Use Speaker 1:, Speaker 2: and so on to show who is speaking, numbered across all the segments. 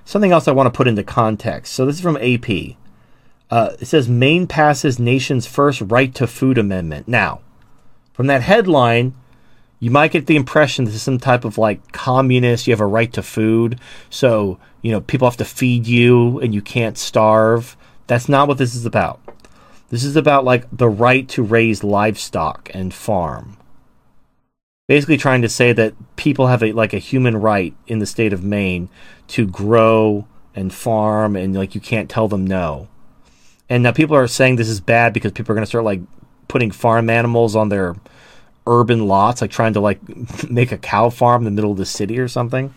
Speaker 1: something else I want to put into context. So this is from AP. It says Maine passes nation's first right to food amendment. Now, from that headline, you might get the impression this is some type of like communist, you have a right to food. So, people have to feed you and you can't starve. That's not what this is about. This is about like the right to raise livestock and farm. Basically trying to say that people have a human right in the state of Maine to grow and farm, and like you can't tell them no. And now people are saying this is bad because people are going to start like putting farm animals on their urban lots, like trying to like make a cow farm in the middle of the city or something.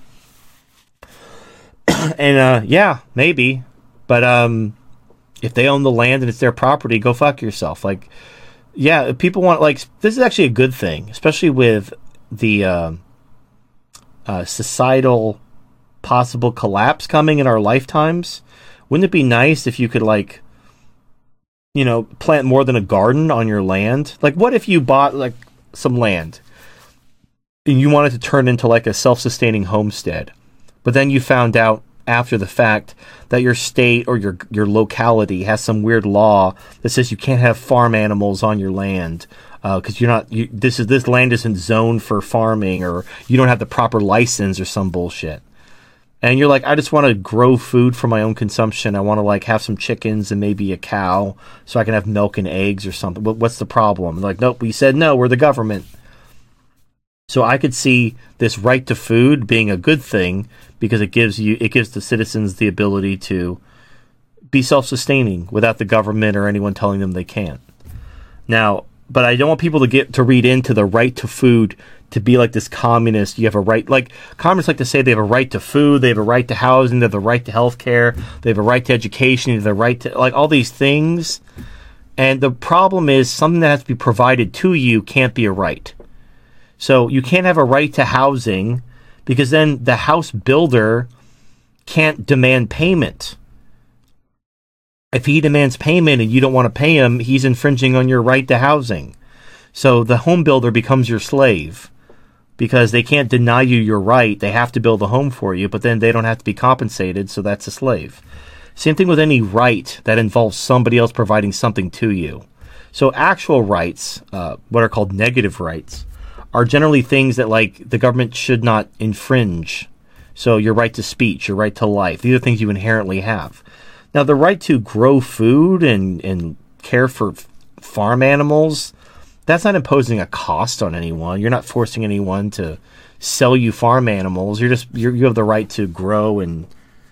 Speaker 1: And yeah, maybe, but if they own the land and it's their property, go fuck yourself. Like, yeah, people want, like, this is actually a good thing, especially with the societal possible collapse coming in our lifetimes. Wouldn't it be nice if you could, like, plant more than a garden on your land? Like, what if you bought, like, some land and you wanted to turn into, like, a self-sustaining homestead, but then you found out after the fact that your state or your locality has some weird law that says you can't have farm animals on your land because this land isn't zoned for farming, or you don't have the proper license or some bullshit. And you're like, I just want to grow food for my own consumption. I want to like have some chickens and maybe a cow so I can have milk and eggs or something. What's the problem? Like, nope, we said no, we're the government. So I could see this right to food being a good thing because it gives the citizens the ability to be self-sustaining without the government or anyone telling them they can't. Now, but I don't want people to read into the right to food to be like this communist. You have a right, like communists like to say they have a right to food, they have a right to housing, they have a right to healthcare, they have a right to education, they have a right to like all these things. And the problem is something that has to be provided to you can't be a right. So you can't have a right to housing because then the house builder can't demand payment. If he demands payment and you don't want to pay him, he's infringing on your right to housing. So the home builder becomes your slave because they can't deny you your right. They have to build a home for you, but then they don't have to be compensated, so that's a slave. Same thing with any right that involves somebody else providing something to you. So actual rights, what are called negative rights, are generally things that like the government should not infringe. So your right to speech, your right to life, these are things you inherently have. Now the right to grow food and care for farm animals, that's not imposing a cost on anyone. You're not forcing anyone to sell you farm animals. You have the right to grow and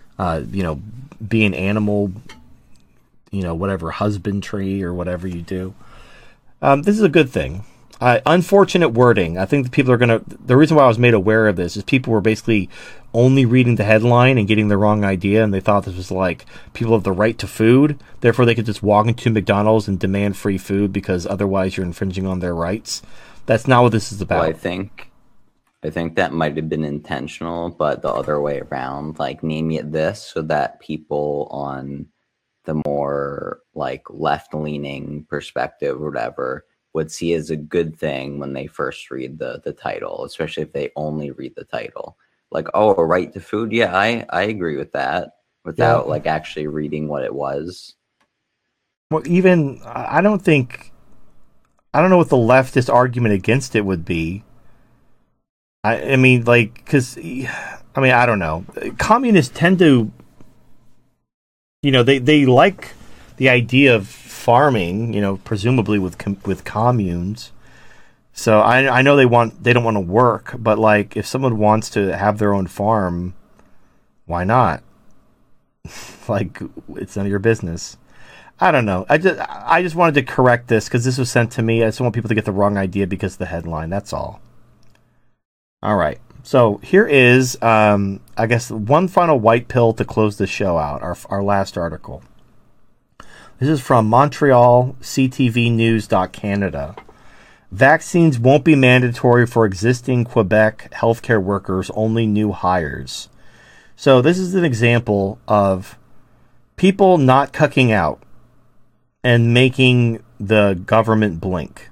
Speaker 1: be an animal, whatever husbandry or whatever you do. This is a good thing. Unfortunate wording. I think the reason why I was made aware of this is people were basically only reading the headline and getting the wrong idea, and they thought this was like people have the right to food, therefore they could just walk into McDonald's and demand free food because otherwise you're infringing on their rights. That's not what this is about.
Speaker 2: Well, I think that might have been intentional, but the other way around, like naming it this so that people on the more like left-leaning perspective or whatever would see as a good thing when they first read the title, especially if they only read the title. Like, oh, a right to food? Yeah, I agree with that without like actually reading what it was.
Speaker 1: Well, even, I don't know what the leftist argument against it would be. I mean, like, because, I don't know. Communists tend to, they like the idea of farming, presumably with communes. So I know they don't want to work, but like if someone wants to have their own farm, why not? Like it's none of your business. I don't know. I just wanted to correct this because this was sent to me. I just don't want people to get the wrong idea because of the headline. That's all. All right. So here is, I guess, one final white pill to close the show out. Our last article. This is from Montreal CTVnews.Canada. Vaccines won't be mandatory for existing Quebec healthcare workers, only new hires. So this is an example of people not cucking out and making the government blink.